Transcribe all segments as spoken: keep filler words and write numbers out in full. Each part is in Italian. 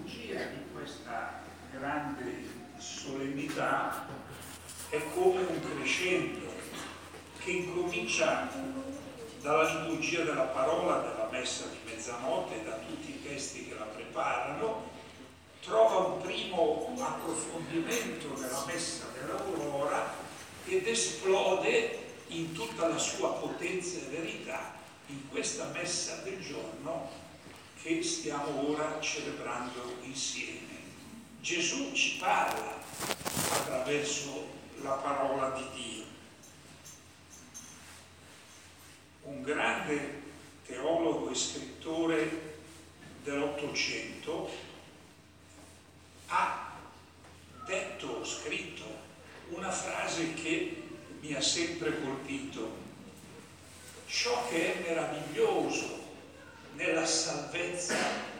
liturgia di questa grande solennità è come un crescendo che incomincia dalla liturgia della parola, della messa di mezzanotte, da tutti i testi che la preparano, trova un primo approfondimento nella messa dell'aurora ed esplode in tutta la sua potenza e verità in questa messa del giorno che stiamo ora celebrando insieme. Gesù ci parla attraverso la parola di Dio. Un grande teologo e scrittore dell'Ottocento ha detto, scritto una frase che mi ha sempre colpito: ciò che è meraviglioso nella salvezza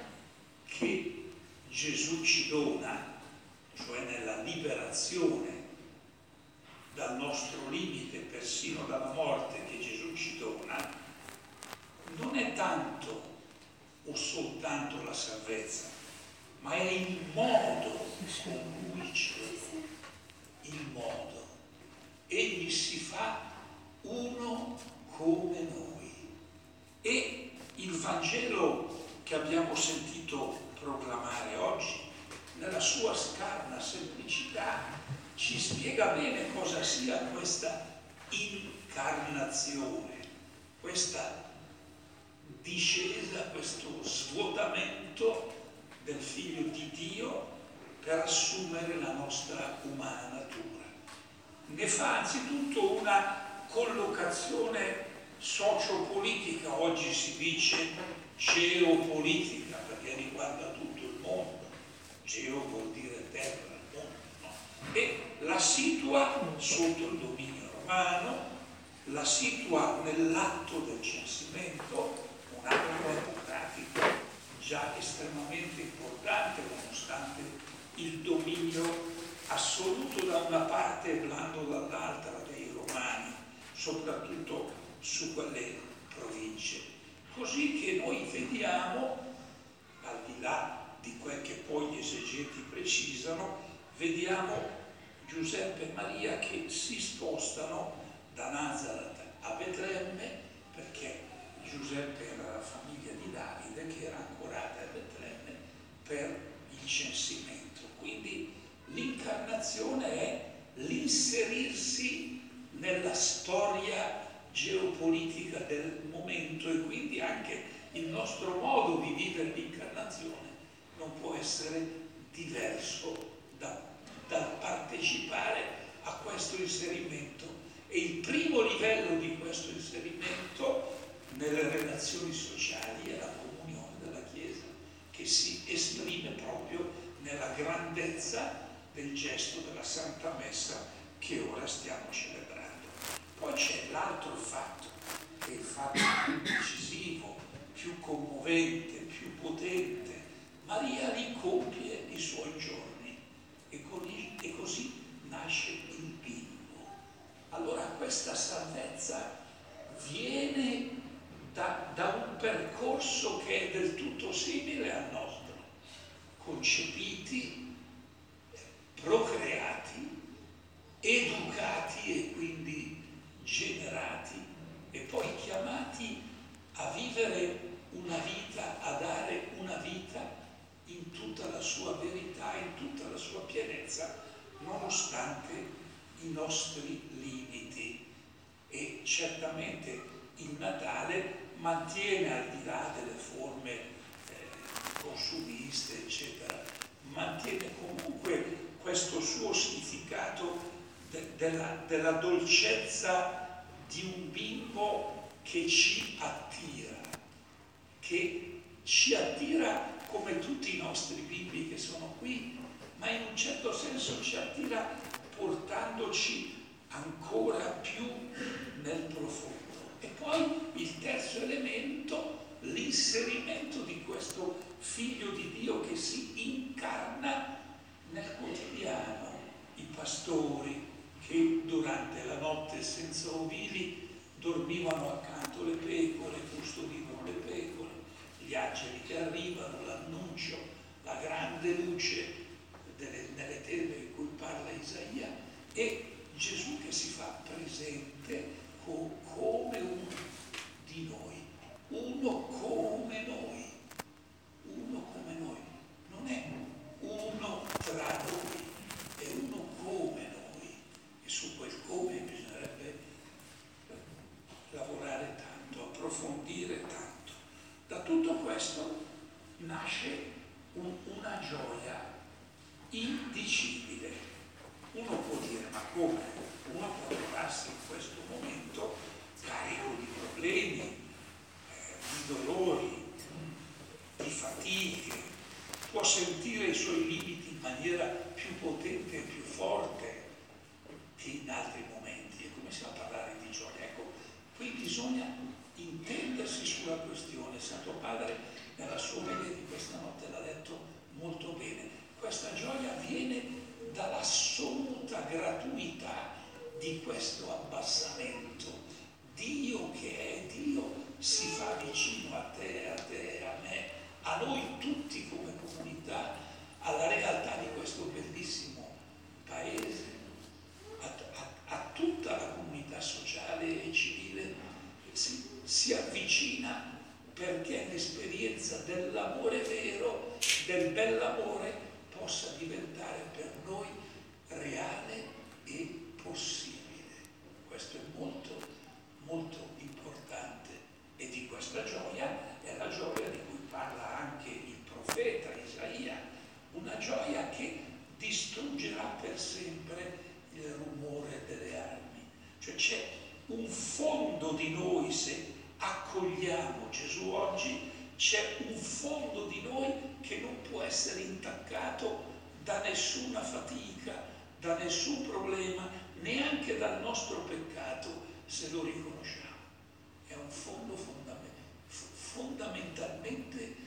che Gesù ci dona, cioè nella liberazione dal nostro limite, persino dalla morte che Gesù ci dona, non è tanto o soltanto la salvezza, ma è il modo con cui ci dona, il modo. Egli si fa uno come noi. E il Vangelo che abbiamo sentito proclamare oggi, nella sua scarna semplicità, ci spiega bene cosa sia questa incarnazione, questa discesa, questo svuotamento del Figlio di Dio per assumere la nostra umana natura. Ne fa anzitutto una collocazione sociopolitica, oggi si dice geopolitica, perché riguarda tutto il mondo. Geo vuol dire terra, mondo, no? E la situa sotto il dominio romano, la situa nell'atto del censimento, un atto democratico già estremamente importante nonostante il dominio assoluto da una parte e blando dall'altra dei romani, soprattutto su quelle province. Così che noi vediamo, al di là di quel che poi gli esegeti precisano, vediamo Giuseppe e Maria che si spostano da Nazaret a Betlemme, perché Giuseppe era la famiglia di Davide che era ancorata a Betlemme per il censimento. Quindi l'incarnazione è l'inserirsi nella storia geopolitica del momento, e quindi anche il nostro modo di vivere l'incarnazione non può essere diverso da, dal partecipare a questo inserimento. E il primo livello di questo inserimento nelle relazioni sociali è la comunione della Chiesa, che si esprime proprio nella grandezza del gesto della Santa Messa che ora stiamo celebrando. Poi c'è l'altro fatto, che è il fatto più decisivo, più commovente, più potente. Maria li compie i suoi giorni e, così, e così nasce il bimbo. Allora questa salvezza viene da, da un percorso che è del tutto simile al nostro: concepiti, procreati, educati e quindi generati, e poi chiamati a vivere una vita, a dare una vita in tutta la sua verità, in tutta la sua pienezza, nonostante i nostri limiti. E certamente il Natale mantiene, al di là delle forme eh, consumiste, eccetera, mantiene comunque questo suo significato de- della, della dolcezza di un bimbo che ci attira, che ci attira come tutti i nostri bimbi che sono qui, ma in un certo senso ci attira portandoci ancora più nel profondo. E poi il terzo elemento, l'inserimento di questo Figlio di Dio che si incarna nel quotidiano. I pastori che durante la notte senza ovili dormivano accanto alle pecore, custodivano le pecore, gli angeli che arrivano, l'annuncio, la grande grande luce delle, nelle tenebre di cui parla Isaia, e Gesù che si fa presente co- come uno di noi, uno come noi, uno come noi, non è uno tra noi, è uno come noi, e su quel come bisognerebbe lavorare tanto, approfondire tanto. Da tutto questo nasce un, una gioia indicibile. Uno può dire, ma come? Uno può trovarsi in questo momento carico di problemi, eh, di dolori, di fatiche, può sentire i suoi limiti in maniera più potente e più forte che in altri momenti. E come si va a parlare di gioia? Ecco, qui bisogna intendersi sulla questione. Santo Padre nella sua omelia di questa notte l'ha detto molto bene. Questa gioia viene dall'assoluta gratuità di questo abbassamento. Dio che è Dio si fa vicino a te, a te, a me, a noi tutti come comunità, alla realtà di questo bellissimo paese, a, a, a tutta la comunità sociale e civile, si, si avvicina perché l'esperienza dell'amore vero, del bell'amore, possa diventare per noi reale e possibile. Questo è molto, molto importante, e di questa gioia è la gioia di cui parla anche il profeta Isaia, una gioia che distruggerà per sempre il rumore delle armi. Cioè c'è un fondo di noi, se accogliamo Gesù oggi, c'è un fondo di noi che non può essere intaccato da nessuna fatica, da nessun problema, neanche dal nostro peccato, se lo riconosciamo. È un fondo fondament- fondamentalmente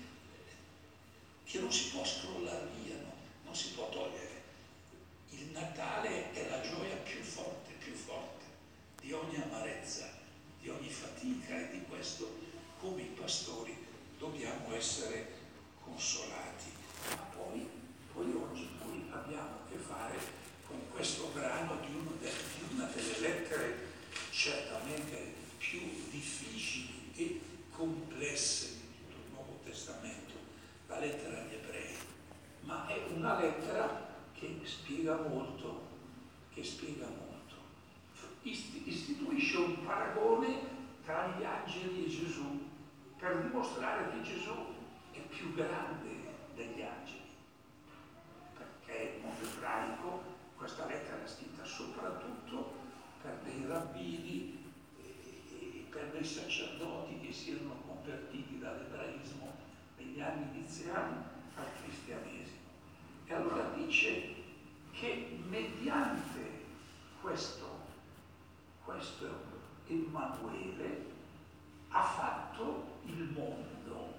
che non si può scrollare via, no? Non si può togliere. Il Natale è la gioia più forte, più forte di ogni amarezza, di ogni fatica, e di questo, come i pastori, dobbiamo essere consolati. Ma poi, poi oggi noi abbiamo a che fare con questo brano di, uno de, di una delle lettere certamente più difficili e complesse di tutto il Nuovo Testamento, la lettera agli Ebrei. Ma è una lettera che spiega molto, che spiega molto. Istituisce un paragone tra gli angeli e Gesù, per dimostrare che Gesù è più grande degli angeli, perché il mondo ebraico, questa lettera è scritta soprattutto per dei rabbini e per dei sacerdoti che si erano convertiti dall'ebraismo negli anni iniziali al cristianesimo. E allora dice che mediante questo, questo Emanuele ha fatto il mondo,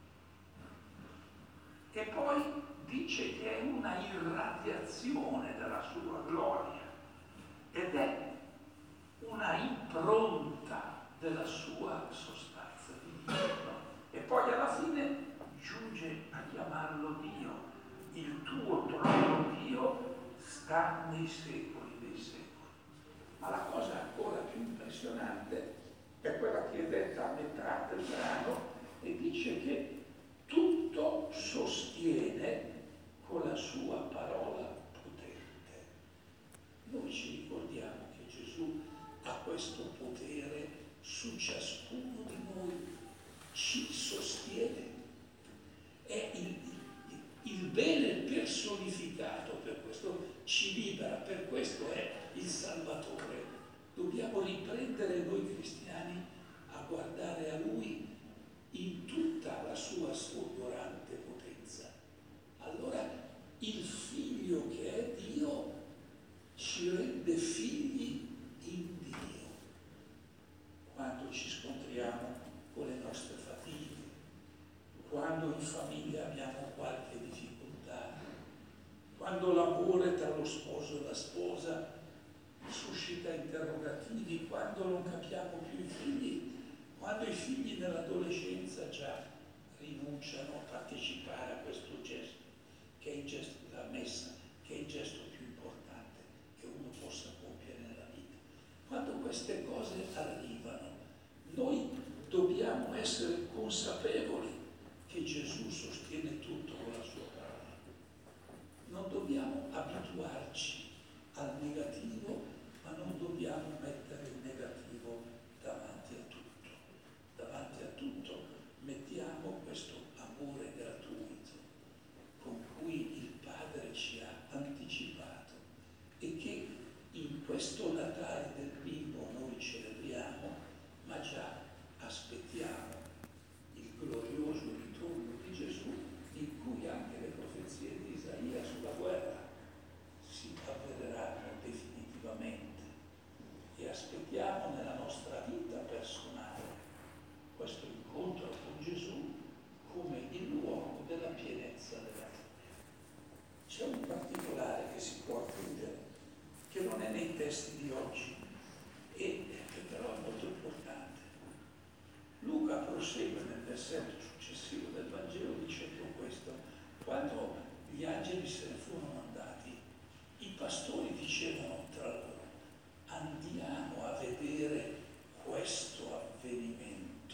e poi dice che è una irradiazione della sua gloria ed è una impronta della sua sostanza di Dio, e poi alla fine giunge a chiamarlo Dio. Il tuo trono, Dio, sta nei secoli dei secoli. Ma la cosa ancora più impressionante è quella che è detta a metà del brano, e dice che tutto sostiene con la sua parola potente. Noi ci ricordiamo che Gesù ha questo potere su ciascuno di noi, ci sostiene, è il, il, il bene personificato, per questo ci libera, per questo è il Salvatore. Dobbiamo riprendere noi cristiani a guardare a Lui in tutta la sua sfolgorante potenza. Allora il Figlio che è Dio ci rende figli in Dio. Quando ci scontriamo con le nostre fatiche, quando in famiglia abbiamo qualche difficoltà, quando l'amore tra lo sposo e la sposa suscita interrogativi, quando non capiamo più i figli, quando i figli nell'adolescenza già rinunciano a partecipare a questo gesto che è abituarci al negativo, ma non dobbiamo mettere il negativo davanti a tutto. Davanti a tutto mettiamo questo amore gratuito con cui il Padre ci ha anticipato e che in questo Natale del bimbo noi celebriamo, ma già aspettiamo il glorioso ritorno di Gesù, in cui anche le profezie di Isaia sulla guerra si avvereranno definitivamente, e aspettiamo nella nostra vita personale questo incontro con Gesù come il luogo della pienezza della gioia. C'è un particolare che si può aggiungere, che non è nei testi di oggi e che però è molto importante. Luca prosegue nel versetto successivo del Vangelo dicendo questo: quando gli angeli se ne furono andati, i pastori dicevano tra loro: andiamo a vedere questo avvenimento,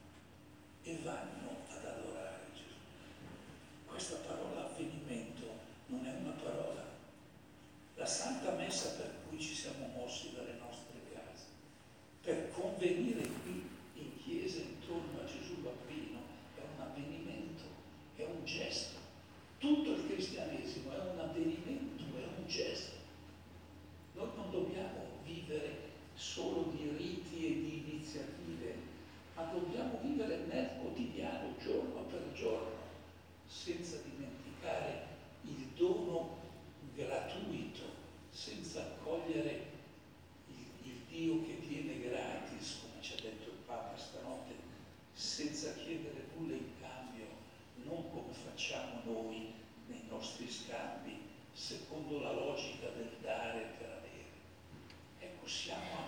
e vanno ad adorare Gesù. Questa parola avvenimento non è una parola. La Santa Messa per cui ci siamo mossi dalle nostre case, per convenire qui in chiesa intorno a Gesù bambino, è un avvenimento, è un gesto. Tutto il cristianesimo è un avvenimento, è un gesto. Noi non dobbiamo vivere solo di riti e di iniziative, ma dobbiamo vivere nel quotidiano, giorno per giorno, senza dimenticare il dono gratuito, senza accogliere il, il Dio che viene gratis, come ci ha detto il Papa stanotte, senza chiedere nulla in cambio, non come facciamo noi nei nostri scambi, secondo la logica del dare per avere. Ecco, siamo